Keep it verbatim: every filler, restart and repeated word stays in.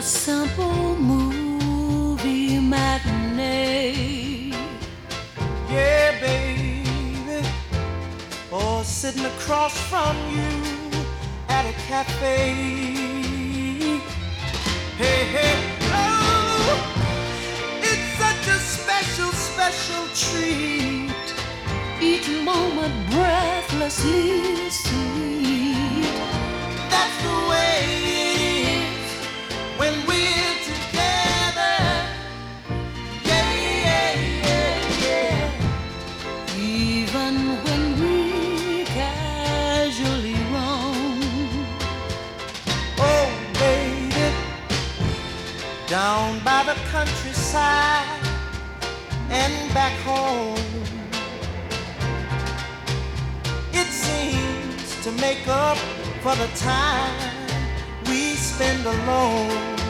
simple movie matinee. Yeah, baby. Or sitting across from you at a cafe. Hey, hey, oh, it's such a special, special treat. Each moment breathlessly sweet. That's the way it is when we're together. Yeah, yeah, yeah, yeah. Even when we casually roam. Oh, baby, down by the countryside and back home. It seems to make up for the time we spend alone.